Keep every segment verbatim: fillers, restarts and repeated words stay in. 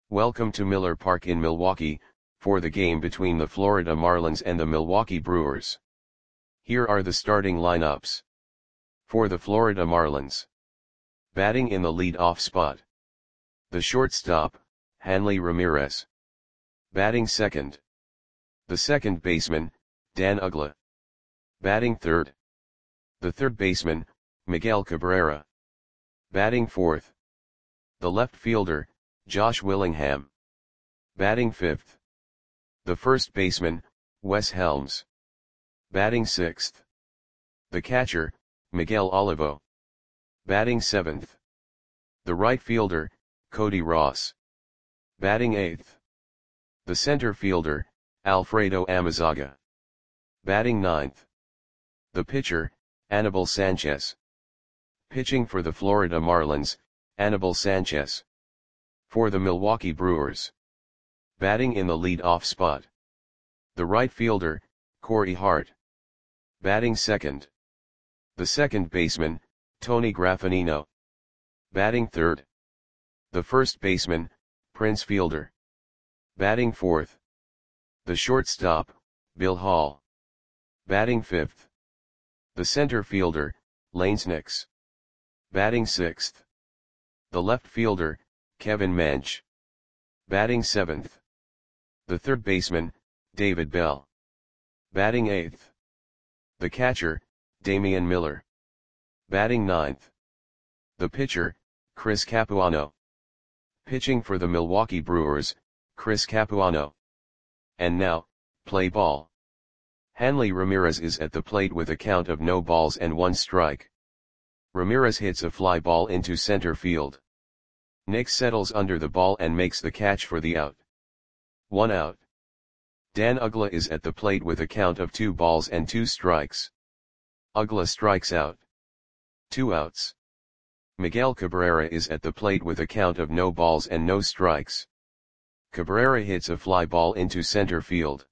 Welcome to Miller Park in Milwaukee, for the game between the Florida Marlins and the Milwaukee Brewers. Here are the starting lineups. For the Florida Marlins. Batting in the lead-off spot. The shortstop, Hanley Ramirez. Batting second. The second baseman, Dan Uggla. Batting third. The third baseman, Miguel Cabrera. Batting fourth. The left fielder, Josh Willingham. Batting fifth. The first baseman, Wes Helms. Batting sixth. The catcher, Miguel Olivo. Batting seventh. The right fielder, Cody Ross. Batting eighth. The center fielder, Alfredo Amezaga. Batting ninth. The pitcher, Anibal Sanchez. Pitching for the Florida Marlins, Anibal Sanchez. For the Milwaukee Brewers. Batting in the lead-off spot. The right fielder, Corey Hart. Batting second. The second baseman, Tony Graffagnino. Batting third. The first baseman, Prince Fielder. Batting fourth. The shortstop, Bill Hall. Batting fifth. The center fielder, Lanes Nix. Batting sixth. The left fielder, Kevin Mench. Batting seventh. The third baseman, David Bell. Batting eighth. The catcher, Damian Miller. Batting ninth. The pitcher, Chris Capuano. Pitching for the Milwaukee Brewers, Chris Capuano. And now, play ball. Hanley Ramirez is at the plate with a count of no balls and one strike. Ramirez hits a fly ball into center field. Nix settles under the ball and makes the catch for the out. One out. Dan Uggla is at the plate with a count of two balls and two strikes. Uggla strikes out. Two outs. Miguel Cabrera is at the plate with a count of no balls and no strikes. Cabrera hits a fly ball into center field.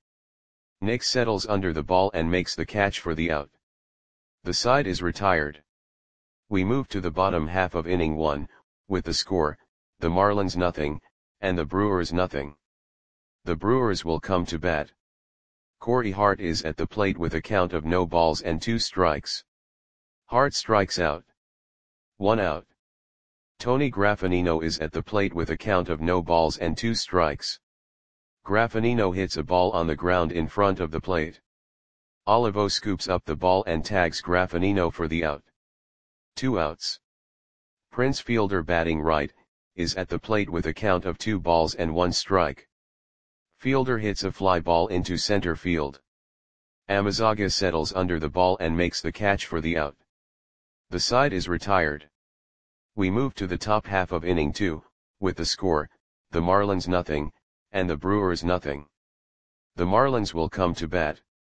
Nix settles under the ball and makes the catch for the out. The side is retired. We move to the bottom half of inning one, with the score, the Marlins nothing, and the Brewers nothing. The Brewers will come to bat. Corey Hart is at the plate with a count of no balls and two strikes. Hart strikes out. One out. Tony Graffagnino is at the plate with a count of no balls and two strikes. Graffagnino hits a ball on the ground in front of the plate. Olivo scoops up the ball and tags Graffagnino for the out. Two outs. Prince Fielder, batting right, is at the plate with a count of two balls and one strike. Fielder hits a fly ball into center field. Amezaga settles under the ball and makes the catch for the out. The side is retired. We move to the top half of inning two, with the score, the Marlins nothing, and the Brewers nothing. The Marlins will come to bat.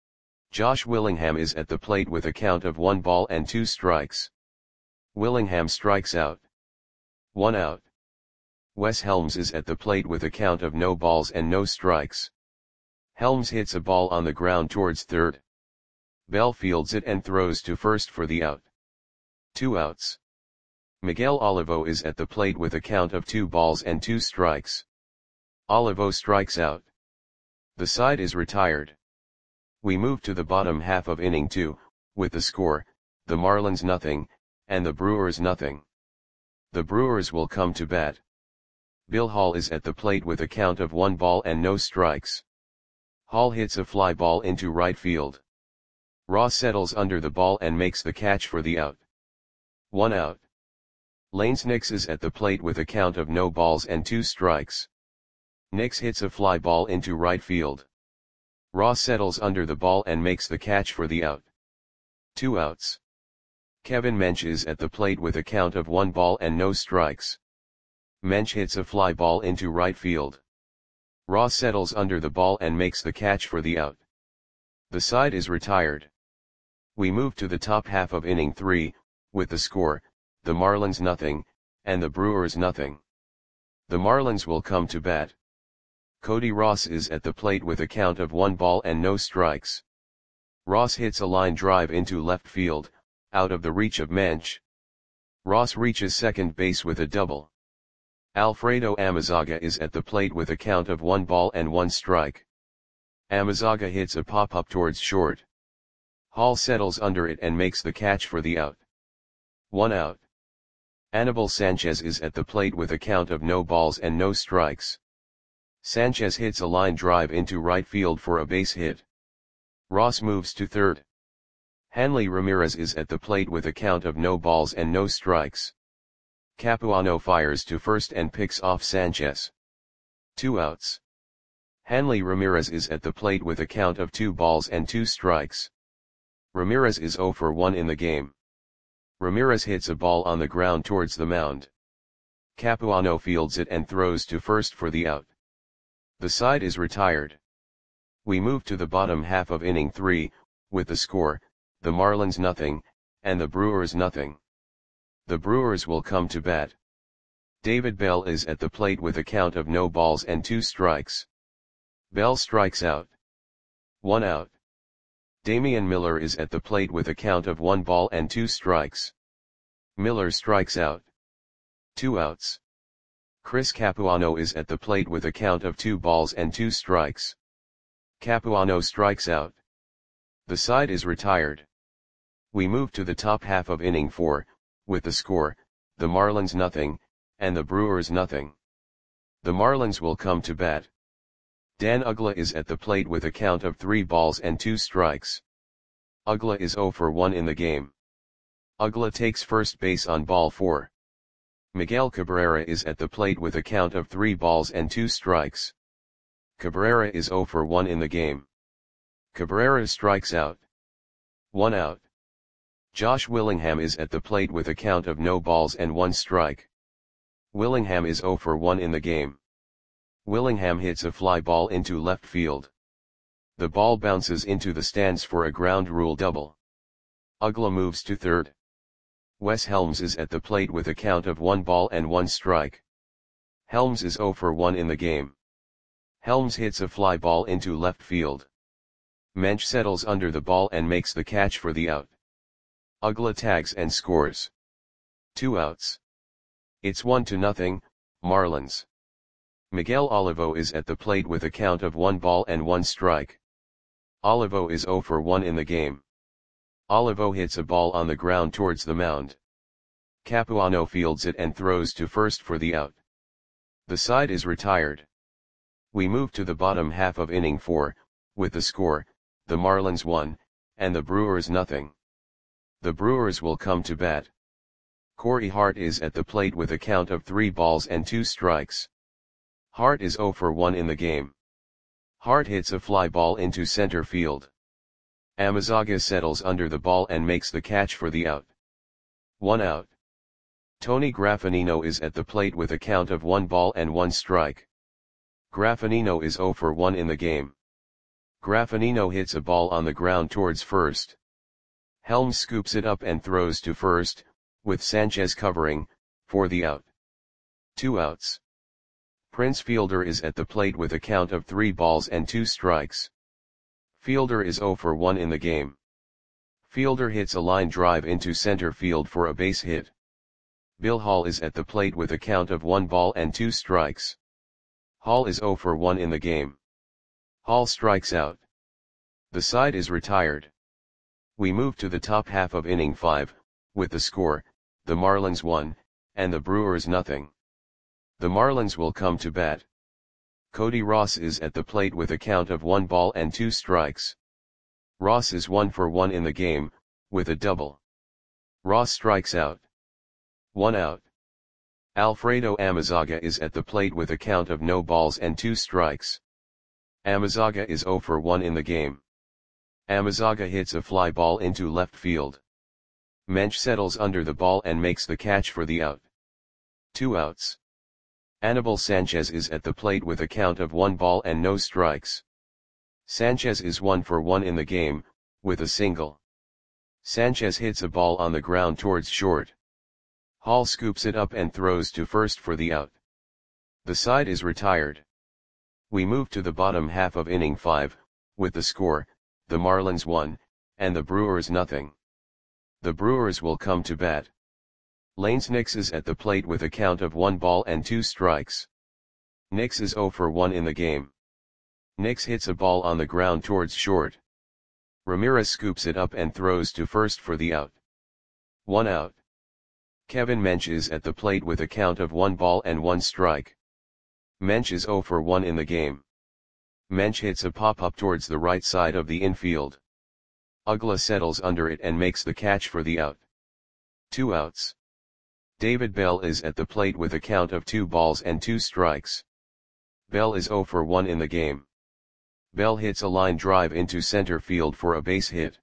Josh Willingham is at the plate with a count of one ball and two strikes. Willingham strikes out. One out. Wes Helms is at the plate with a count of no balls and no strikes. Helms hits a ball on the ground towards third. Bell fields it and throws to first for the out. Two outs. Miguel Olivo is at the plate with a count of two balls and two strikes. Olivo strikes out. The side is retired. We move to the bottom half of inning two, with the score, the Marlins nothing, and the Brewers nothing. The Brewers will come to bat. Bill Hall is at the plate with a count of one ball and no strikes. Hall hits a fly ball into right field. Ross settles under the ball and makes the catch for the out. One out. Lanes Nix is at the plate with a count of no balls and two strikes. Nix hits a fly ball into right field. Ross settles under the ball and makes the catch for the out. Two outs. Kevin Mench is at the plate with a count of one ball and no strikes. Mench hits a fly ball into right field. Ross settles under the ball and makes the catch for the out. The side is retired. We move to the top half of inning three, with the score, the Marlins nothing, and the Brewers nothing. The Marlins will come to bat. Cody Ross is at the plate with a count of one ball and no strikes. Ross hits a line drive into left field, out of the reach of Mench. Ross reaches second base with a double. Alfredo Amezaga is at the plate with a count of one ball and one strike. Amezaga hits a pop-up towards short. Hall settles under it and makes the catch for the out. One out. Anibal Sanchez is at the plate with a count of no balls and no strikes. Sanchez hits a line drive into right field for a base hit. Ross moves to third. Hanley Ramirez is at the plate with a count of no balls and no strikes. Capuano fires to first and picks off Sanchez. Two outs. Hanley Ramirez is at the plate with a count of two balls and two strikes. Ramirez is zero for one in the game. Ramirez hits a ball on the ground towards the mound. Capuano fields it and throws to first for the out. The side is retired. We move to the bottom half of inning three, with the score, the Marlins nothing, and the Brewers nothing. The Brewers will come to bat. David Bell is at the plate with a count of no balls and two strikes. Bell strikes out. One out. Damian Miller is at the plate with a count of one ball and two strikes. Miller strikes out. Two outs. Chris Capuano is at the plate with a count of two balls and two strikes. Capuano strikes out. The side is retired. We move to the top half of inning four, with the score, the Marlins nothing, and the Brewers nothing. The Marlins will come to bat. Dan Uggla is at the plate with a count of three balls and two strikes. Uggla is zero for one in the game. Uggla takes first base on ball four. Miguel Cabrera is at the plate with a count of three balls and two strikes. Cabrera is zero for one in the game. Cabrera strikes out. One out. Josh Willingham is at the plate with a count of no balls and one strike. Willingham is zero for one in the game. Willingham hits a fly ball into left field. The ball bounces into the stands for a ground rule double. Uggla moves to third. Wes Helms is at the plate with a count of one ball and one strike. Helms is zero for one in the game. Helms hits a fly ball into left field. Mensch settles under the ball and makes the catch for the out. Uggla tags and scores. Two outs. It's one to nothing, Marlins. Miguel Olivo is at the plate with a count of one ball and one strike. Olivo is zero for one in the game. Olivo hits a ball on the ground towards the mound. Capuano fields it and throws to first for the out. The side is retired. We move to the bottom half of inning four, with the score, the Marlins one, and the Brewers nothing. The Brewers will come to bat. Corey Hart is at the plate with a count of three balls and two strikes. Hart is zero for one in the game. Hart hits a fly ball into center field. Amezaga settles under the ball and makes the catch for the out. One out. Tony Graffinino is at the plate with a count of one ball and one strike. Graffinino is zero for one in the game. Graffinino hits a ball on the ground towards first. Helms scoops it up and throws to first, with Sanchez covering, for the out. Two outs. Prince Fielder is at the plate with a count of three balls and two strikes. Fielder is zero for one in the game. Fielder hits a line drive into center field for a base hit. Bill Hall is at the plate with a count of one ball and two strikes. Hall is zero for one in the game. Hall strikes out. The side is retired. We move to the top half of inning five, with the score, the Marlins one, and the Brewers nothing. The Marlins will come to bat. Cody Ross is at the plate with a count of one ball and two strikes. Ross is one for one in the game, with a double. Ross strikes out. One out. Alfredo Amezaga is at the plate with a count of no balls and two strikes. Amezaga is zero for one in the game. Amezaga hits a fly ball into left field. Mensch settles under the ball and makes the catch for the out. Two outs. Anibal Sanchez is at the plate with a count of one ball and no strikes. Sanchez is one for one in the game, with a single. Sanchez hits a ball on the ground towards short. Hall scoops it up and throws to first for the out. The side is retired. We move to the bottom half of inning five, with the score, the Marlins one, and the Brewers nothing. The Brewers will come to bat. Lanes Nix is at the plate with a count of one ball and two strikes. Nix is zero for one in the game. Nix hits a ball on the ground towards short. Ramirez scoops it up and throws to first for the out. One out. Kevin Mench is at the plate with a count of one ball and one strike. Mench is zero for one in the game. Mench hits a pop-up towards the right side of the infield. Uggla settles under it and makes the catch for the out. Two outs. David Bell is at the plate with a count of two balls and two strikes. Bell is zero for one in the game. Bell hits a line drive into center field for a base hit.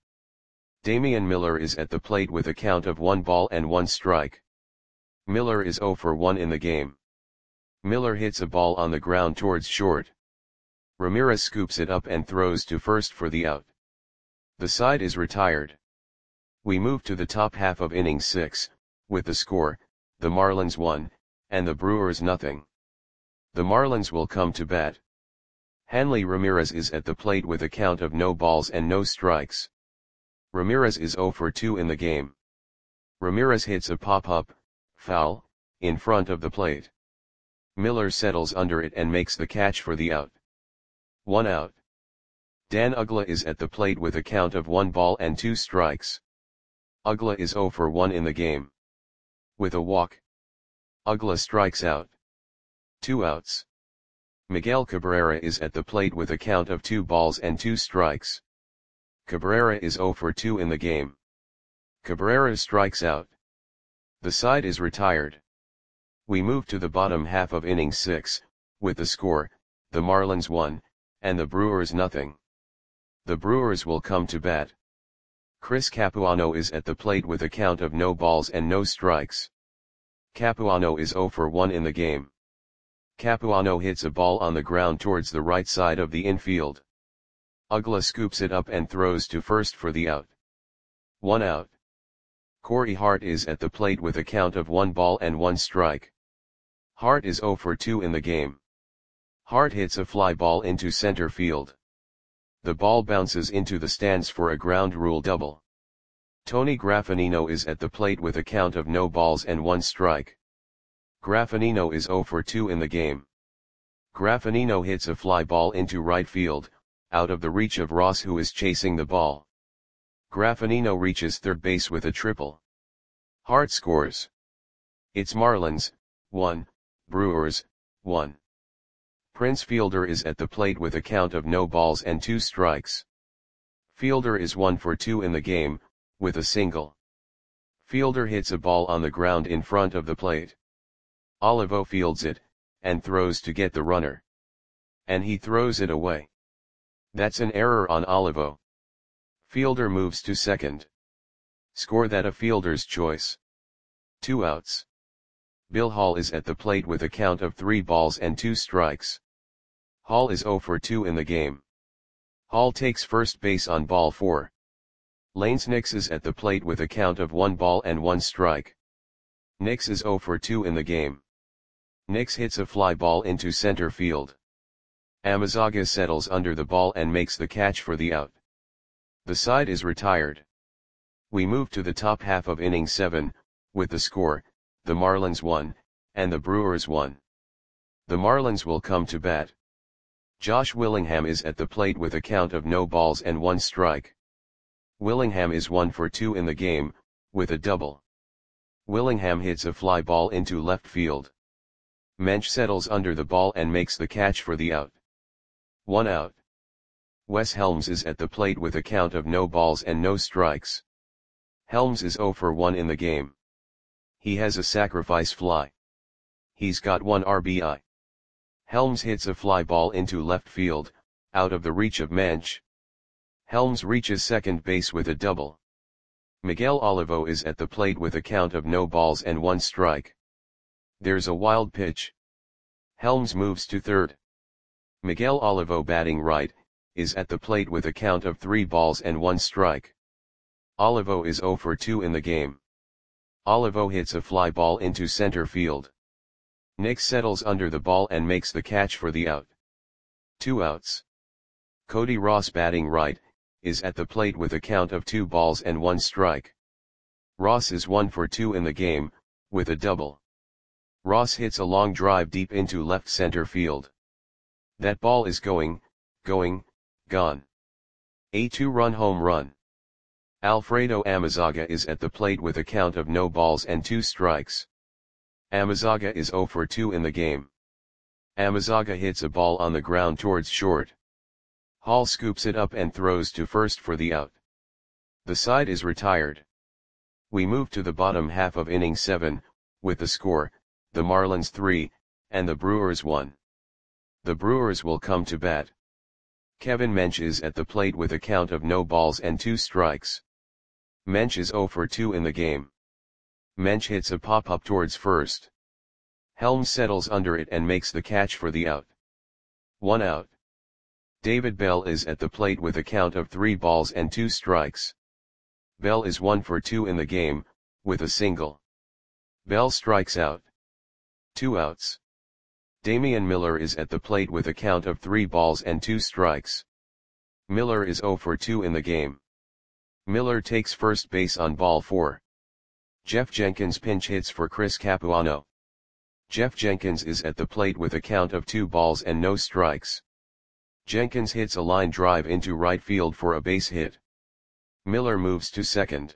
Damian Miller is at the plate with a count of one ball and one strike. Miller is zero for one in the game. Miller hits a ball on the ground towards short. Ramirez scoops it up and throws to first for the out. The side is retired. We move to the top half of inning six, with the score, the Marlins one, and the Brewers nothing. The Marlins will come to bat. Hanley Ramirez is at the plate with a count of no balls and no strikes. Ramirez is zero for two in the game. Ramirez hits a pop-up, foul, in front of the plate. Miller settles under it and makes the catch for the out. One out. Dan Uggla is at the plate with a count of one ball and two strikes. Uggla is zero for one in the game. With a walk, Uggla strikes out. Two outs. Miguel Cabrera is at the plate with a count of two balls and two strikes. Cabrera is zero for two in the game. Cabrera strikes out. The side is retired. We move to the bottom half of inning six, with the score, the Marlins one, and the Brewers nothing. The Brewers will come to bat. Chris Capuano is at the plate with a count of no balls and no strikes. Capuano is zero for one in the game. Capuano hits a ball on the ground towards the right side of the infield. Uggla scoops it up and throws to first for the out. One out. Corey Hart is at the plate with a count of one ball and one strike. Hart is zero for two in the game. Hart hits a fly ball into center field. The ball bounces into the stands for a ground rule double. Tony Graffinino is at the plate with a count of no balls and one strike. Graffinino is zero for two in the game. Graffinino hits a fly ball into right field, out of the reach of Ross, who is chasing the ball. Graffinino reaches third base with a triple. Hart scores. It's Marlins, one, Brewers, one. Prince Fielder is at the plate with a count of no balls and two strikes. Fielder is one for two in the game, with a single. Fielder hits a ball on the ground in front of the plate. Olivo fields it, and throws to get the runner. And he throws it away. That's an error on Olivo. Fielder moves to second. Score that a fielder's choice. Two outs. Bill Hall is at the plate with a count of three balls and two strikes. Hall is zero for two in the game. Hall takes first base on ball four. Lanes Nix is at the plate with a count of one ball and one strike. Nix is zero for two in the game. Nix hits a fly ball into center field. Amazaga settles under the ball and makes the catch for the out. The side is retired. We move to the top half of inning seven, with the score, the Marlins one, and the Brewers one. The Marlins will come to bat. Josh Willingham is at the plate with a count of no balls and one strike. Willingham is one for two in the game, with a double. Willingham hits a fly ball into left field. Mench settles under the ball and makes the catch for the out. One out. Wes Helms is at the plate with a count of no balls and no strikes. Helms is zero for one in the game. He has a sacrifice fly. He's got one R B I. Helms hits a fly ball into left field, out of the reach of Mench. Helms reaches second base with a double. Miguel Olivo is at the plate with a count of no balls and one strike. There's a wild pitch. Helms moves to third. Miguel Olivo, batting right, is at the plate with a count of three balls and one strike. Olivo is zero for two in the game. Olivo hits a fly ball into center field. Nix settles under the ball and makes the catch for the out. Two outs. Cody Ross, batting right, is at the plate with a count of two balls and one strike. Ross is one for two in the game, with a double. Ross hits a long drive deep into left center field. That ball is going, going, gone. A two-run home run. Alfredo Amezaga is at the plate with a count of no balls and two strikes. Amezaga is zero for two in the game. Amezaga hits a ball on the ground towards short. Hall scoops it up and throws to first for the out. The side is retired. We move to the bottom half of inning seven, with the score, the Marlins three, and the Brewers one. The Brewers will come to bat. Kevin Mench is at the plate with a count of no balls and two strikes. Mench is zero for two in the game. Mench hits a pop-up towards first. Helms settles under it and makes the catch for the out. One out. David Bell is at the plate with a count of three balls and two strikes. Bell is one for two in the game, with a single. Bell strikes out. Two outs. Damian Miller is at the plate with a count of three balls and two strikes. Miller is zero for two in the game. Miller takes first base on ball four. Jeff Jenkins pinch hits for Chris Capuano. Jeff Jenkins is at the plate with a count of two balls and no strikes. Jenkins hits a line drive into right field for a base hit. Miller moves to second.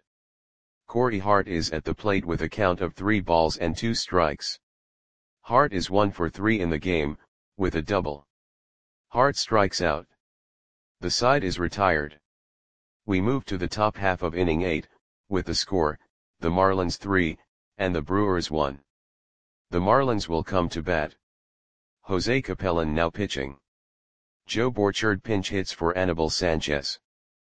Corey Hart is at the plate with a count of three balls and two strikes. Hart is one for three in the game, with a double. Hart strikes out. The side is retired. We move to the top half of inning eight, with the score, the Marlins three, and the Brewers one. The Marlins will come to bat. Jose Capellan now pitching. Joe Borchard pinch hits for Anibal Sanchez.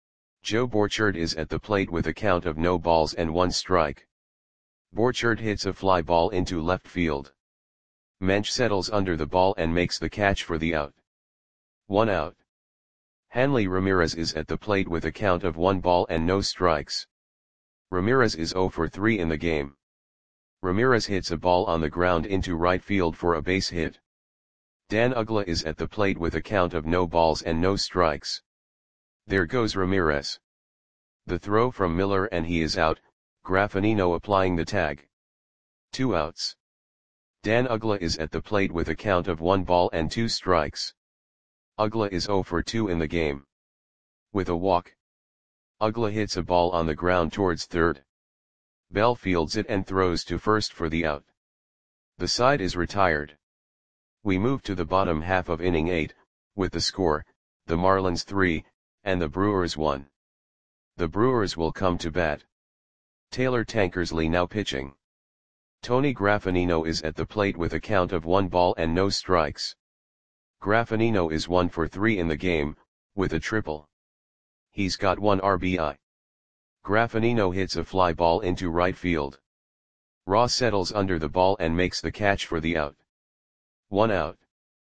Joe Borchard is at the plate with a count of no balls and one strike. Borchard hits a fly ball into left field. Mench settles under the ball and makes the catch for the out. One out. Hanley Ramirez is at the plate with a count of one ball and no strikes. Ramirez is zero for three in the game. Ramirez hits a ball on the ground into right field for a base hit. Dan Uggla is at the plate with a count of no balls and no strikes. There goes Ramirez. The throw from Miller and he is out, Graffinino applying the tag. Two outs. Dan Uggla is at the plate with a count of one ball and two strikes. Uggla is zero for two in the game. With a walk. Uggla hits a ball on the ground towards third. Bell fields it and throws to first for the out. The side is retired. We move to the bottom half of inning eight, with the score, the Marlins three, and the Brewers one. The Brewers will come to bat. Taylor Tankersley now pitching. Tony Graffinino is at the plate with a count of one ball and no strikes. Graffinino is one for three in the game, with a triple. He's got one R B I. Graffinino hits a fly ball into right field. Ross settles under the ball and makes the catch for the out. One out.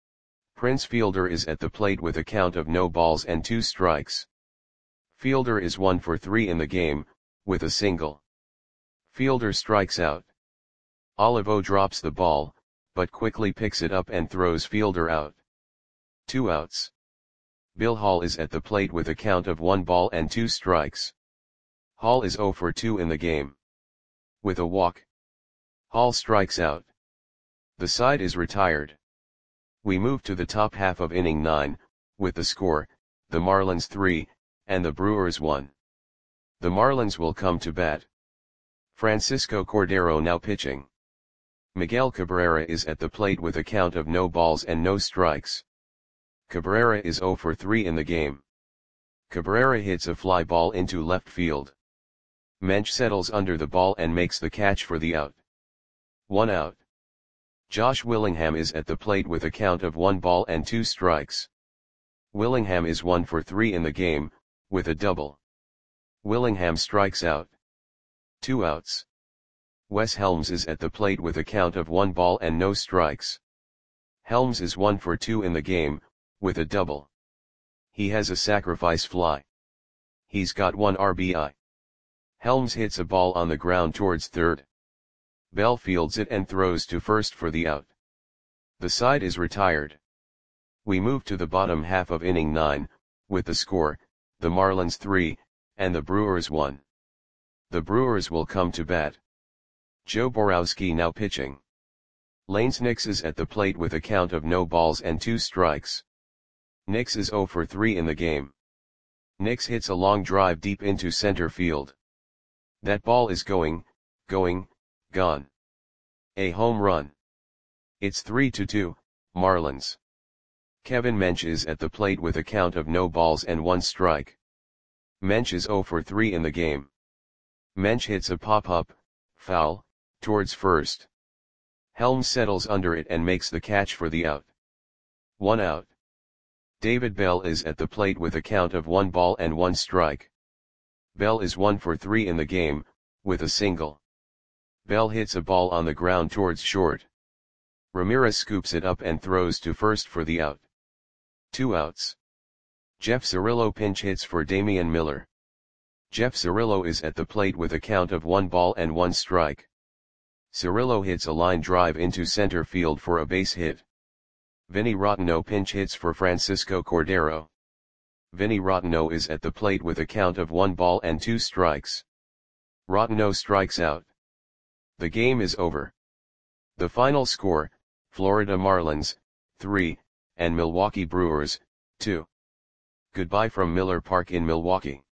Prince Fielder is at the plate with a count of no balls and two strikes. Fielder is one for three in the game, with a single. Fielder strikes out. Olivo drops the ball, but quickly picks it up and throws Fielder out. Two outs. Bill Hall is at the plate with a count of one ball and two strikes. Hall is zero for two in the game. With a walk. Hall strikes out. The side is retired. We move to the top half of inning nine, with the score, the Marlins three, and the Brewers one. The Marlins will come to bat. Francisco Cordero now pitching. Miguel Cabrera is at the plate with a count of no balls and no strikes. Cabrera is zero for three in the game. Cabrera hits a fly ball into left field. Mench settles under the ball and makes the catch for the out. One out. Josh Willingham is at the plate with a count of one ball and two strikes. Willingham is one for three in the game, with a double. Willingham strikes out. Two outs. Wes Helms is at the plate with a count of one ball and no strikes. Helms is one for two in the game, with a double. He has a sacrifice fly. He's got one R B I. Helms hits a ball on the ground towards third. Bell fields it and throws to first for the out. The side is retired. We move to the bottom half of inning nine, with the score, the Marlins three, and the Brewers one. The Brewers will come to bat. Joe Borowski now pitching. Lanes Nix is at the plate with a count of no balls and two strikes. Nix is zero for three in the game. Nix hits a long drive deep into center field. That ball is going, going, gone. A home run. It's three to two, Marlins. Kevin Mench is at the plate with a count of no balls and one strike. Mench is zero for three in the game. Mench hits a pop-up, foul, towards first. Helms settles under it and makes the catch for the out. One out. David Bell is at the plate with a count of one ball and one strike. Bell is one for three in the game, with a single. Bell hits a ball on the ground towards short. Ramirez scoops it up and throws to first for the out. Two outs. Jeff Cirillo pinch hits for Damian Miller. Jeff Cirillo is at the plate with a count of one ball and one strike. Cirillo hits a line drive into center field for a base hit. Vinny Rotteno pinch hits for Francisco Cordero. Vinny Rotteno is at the plate with a count of one ball and two strikes. Rotteno strikes out. The game is over. The final score, Florida Marlins, three, and Milwaukee Brewers, two. Goodbye from Miller Park in Milwaukee.